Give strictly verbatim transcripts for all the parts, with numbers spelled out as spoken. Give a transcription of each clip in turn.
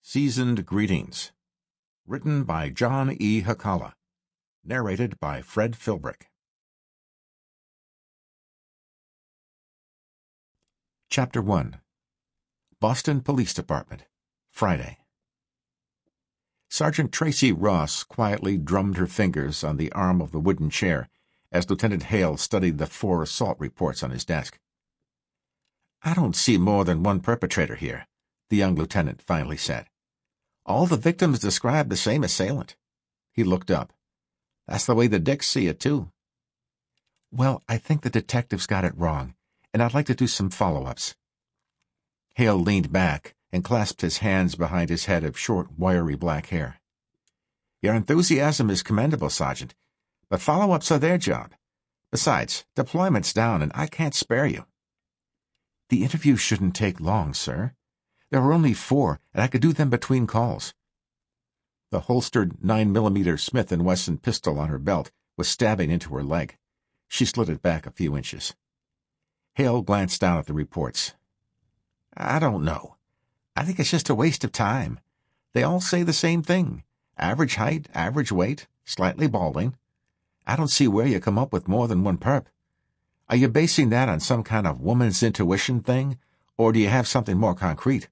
Seasoned Greetings. Written by John E. Hakala. Narrated by Fred Philbrick. Chapter one. Boston Police Department, Friday. Sergeant Tracy Ross quietly drummed her fingers on the arm of the wooden chair as Lieutenant Hale studied the four assault reports on his desk. "I don't see more than one perpetrator here," the young lieutenant finally said. "All the victims describe the same assailant." He looked up. "That's the way the dicks see it, too." "Well, I think the detectives got it wrong, and I'd like to do some follow-ups." Hale leaned back and clasped his hands behind his head of short, wiry black hair. "Your enthusiasm is commendable, Sergeant, but follow-ups are their job. Besides, deployment's down, and I can't spare you." "The interview shouldn't take long, sir. There are only four, and I could do them between calls." The holstered nine millimeter Smith and Wesson pistol on her belt was stabbing into her leg. She slid it back a few inches. Hale glanced down at the reports. "I don't know. I think it's just a waste of time. They all say the same thing. Average height, average weight, slightly balding. I don't see where you come up with more than one perp. Are you basing that on some kind of woman's intuition thing, or do you have something more concrete?"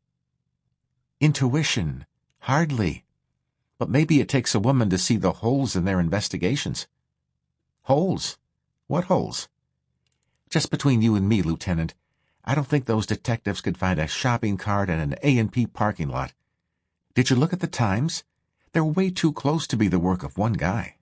"Intuition? Hardly. But maybe it takes a woman to see the holes in their investigations." "Holes? What holes?" "Just between you and me, Lieutenant, I don't think those detectives could find a shopping cart in an A and P parking lot. Did you look at the times? They're way too close to be the work of one guy."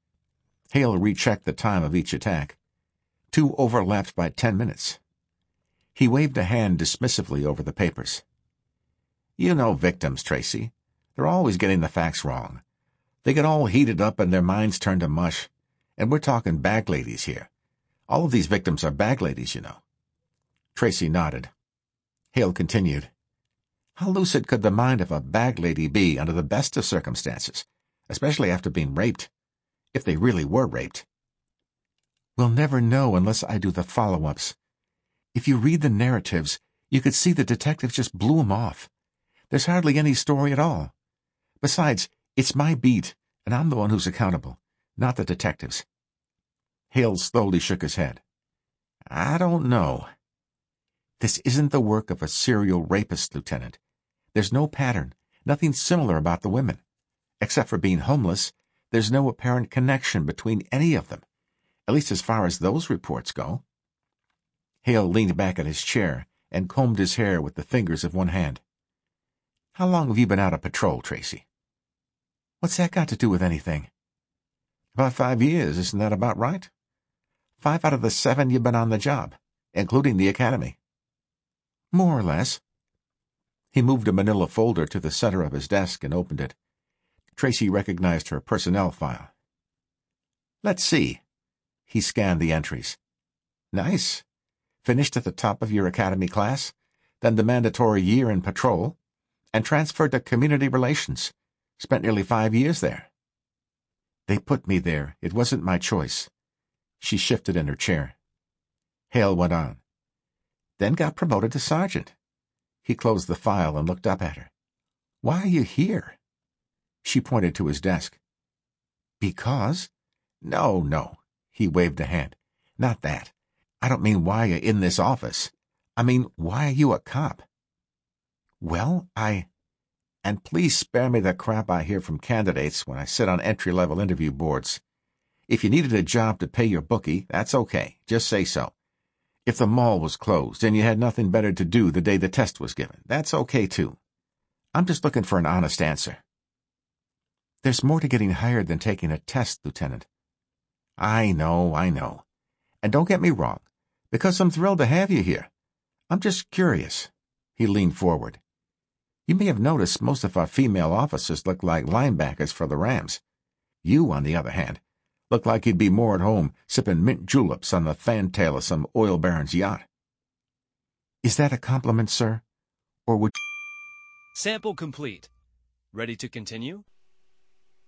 Hale rechecked the time of each attack. Two overlapped by ten minutes. He waved a hand dismissively over the papers. "You know victims, Tracy. They're always getting the facts wrong. They get all heated up and their minds turn to mush. And we're talking bag ladies here. All of these victims are bag ladies, you know." Tracy nodded. Hale continued. "How lucid could the mind of a bag lady be under the best of circumstances, especially after being raped? If they really were raped." "We'll never know unless I do the follow-ups. If you read the narratives, you could see the detectives just blew 'em off. There's hardly any story at all. Besides, it's my beat, and I'm the one who's accountable, not the detectives." Hale slowly shook his head. "I don't know." "This isn't the work of a serial rapist, Lieutenant. There's no pattern, nothing similar about the women. Except for being homeless, there's no apparent connection between any of them, at least as far as those reports go." Hale leaned back in his chair and combed his hair with the fingers of one hand. "How long have you been out of patrol, Tracy?" "What's that got to do with anything?" "About five years, isn't that about right? Five out of the seven you've been on the job, including the academy." "More or less." He moved a manila folder to the center of his desk and opened it. Tracy recognized her personnel file. "Let's see." He scanned the entries. "Nice. Finished at the top of your academy class, then the mandatory year in patrol, and transferred to community relations. Spent nearly five years there." "They put me there. It wasn't my choice." She shifted in her chair. Hale went on. "Then got promoted to sergeant." He closed the file and looked up at her. "Why are you here?" She pointed to his desk. "Because?" "No, no." He waved a hand. "Not that. I don't mean why you're in this office. I mean, why are you a cop?" "Well, I—" "And please spare me the crap I hear from candidates when I sit on entry-level interview boards. If you needed a job to pay your bookie, that's okay. Just say so. If the mall was closed and you had nothing better to do the day the test was given, that's okay, too. I'm just looking for an honest answer." "There's more to getting hired than taking a test, Lieutenant." "I know, I know. And don't get me wrong, because I'm thrilled to have you here. I'm just curious." He leaned forward. "You may have noticed most of our female officers look like linebackers for the Rams. You, on the other hand, look like you'd be more at home sipping mint juleps on the fantail of some oil baron's yacht." "Is that a compliment, sir? Or would—" Sample complete. Ready to continue?